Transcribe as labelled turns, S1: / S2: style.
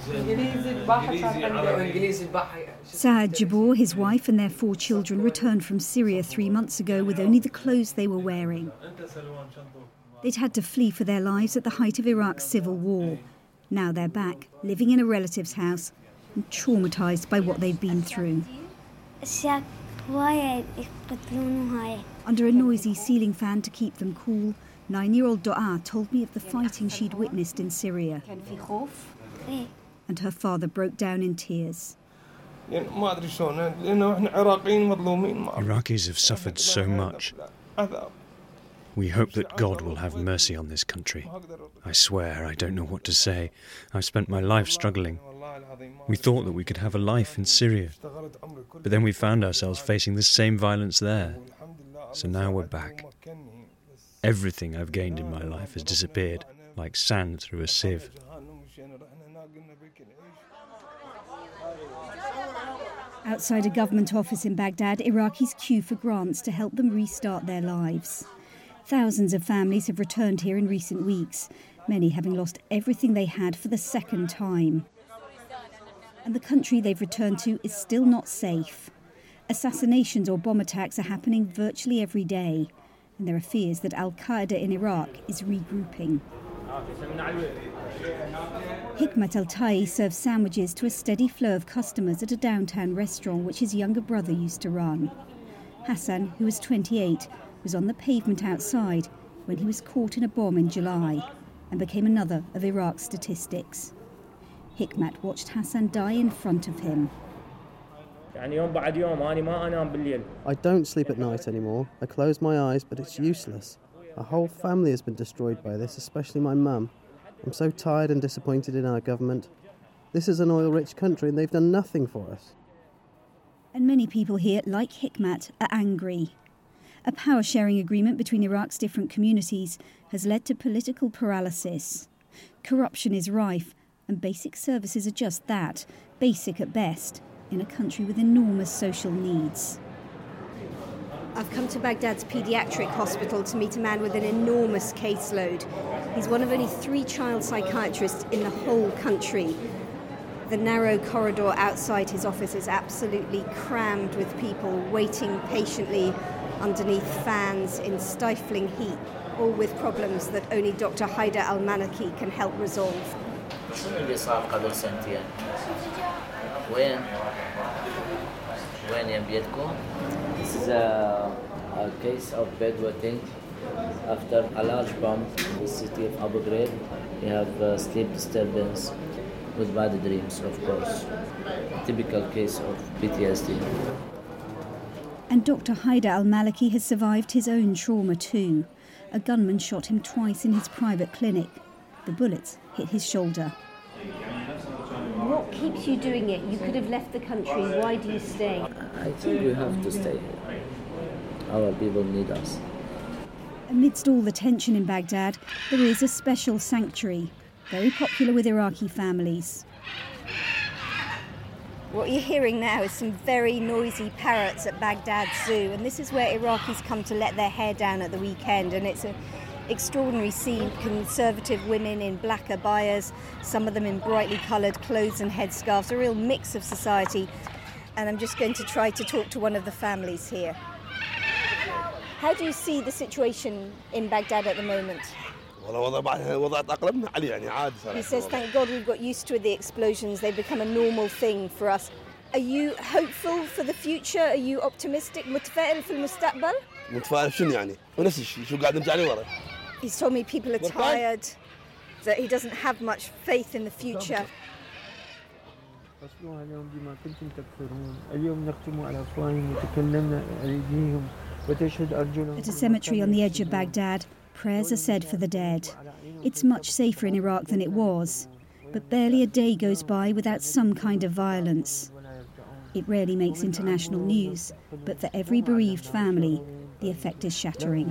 S1: Saad Jabour, his wife and their 4 children returned from Syria 3 months ago with only the clothes they were wearing. They'd had to flee for their lives at the height of Iraq's civil war. Now they're back, living in a relative's house and traumatised by what they've been through. Under a noisy ceiling fan to keep them cool, 9-year-old Doa told me of the fighting she'd witnessed in Syria. And her father broke down in tears.
S2: Iraqis have suffered so much. We hope that God will have mercy on this country. I swear, I don't know what to say. I've spent my life struggling. We thought that we could have a life in Syria, but then we found ourselves facing the same violence there. So now we're back. Everything I've gained in my life has disappeared, like sand through a sieve.
S1: Outside a government office in Baghdad, Iraqis queue for grants to help them restart their lives. Thousands of families have returned here in recent weeks, many having lost everything they had for the second time. And the country they've returned to is still not safe. Assassinations or bomb attacks are happening virtually every day, and there are fears that Al-Qaeda in Iraq is regrouping. Hikmat Al-Tai serves sandwiches to a steady flow of customers at a downtown restaurant which his younger brother used to run. Hassan, who was 28, was on the pavement outside when he was caught in a bomb in July and became another of Iraq's statistics. Hikmat watched Hassan die in front of him.
S3: I don't sleep at night anymore. I close my eyes, but it's useless. Our whole family has been destroyed by this, especially my mum. I'm so tired and disappointed in our government. This is an oil-rich country and they've done nothing for us.
S1: And many people here, like Hikmat, are angry. A power-sharing agreement between Iraq's different communities has led to political paralysis. Corruption is rife, and basic services are just that, basic at best, in a country with enormous social needs. I've come to Baghdad's paediatric hospital to meet a man with an enormous caseload. He's one of only 3 child psychiatrists in the whole country. The narrow corridor outside his office is absolutely crammed with people waiting patiently underneath fans in stifling heat, all with problems that only Dr. Haider Al-Maliki can help resolve.
S4: This is a case of bedwetting after a large bomb in the city of Abu Ghraib. We have sleep disturbance with bad dreams, of course. A typical case of PTSD.
S1: And Dr. Haider Al-Maliki has survived his own trauma too. A gunman shot him twice in his private clinic. The bullets hit his shoulder. What keeps you doing it? You could have left the country. Why do you stay?
S4: I think we have to stay here. Our people need us.
S1: Amidst all the tension in Baghdad, there is a special sanctuary, very popular with Iraqi families. What you're hearing now is some very noisy parrots at Baghdad Zoo, and this is where Iraqis come to let their hair down at the weekend, and it's an extraordinary scene. Conservative women in black abayas, some of them in brightly coloured clothes and headscarves, a real mix of society. And I'm just going to try to talk to one of the families here. How do you see the situation in Baghdad at the moment? He says, thank God we've got used to the explosions. They've become a normal thing for us. Are you hopeful for the future? Are you optimistic? متفائل في المستقبل?
S5: متفائل شنو يعني؟ ونفس الشيء شو قاعد نمشي عليه ورا.
S1: He's told me people are tired, that he doesn't have much faith in the future. At a cemetery on the edge of Baghdad, prayers are said for the dead. It's much safer in Iraq than it was, but barely a day goes by without some kind of violence. It rarely makes international news, but for every bereaved family, the effect is shattering.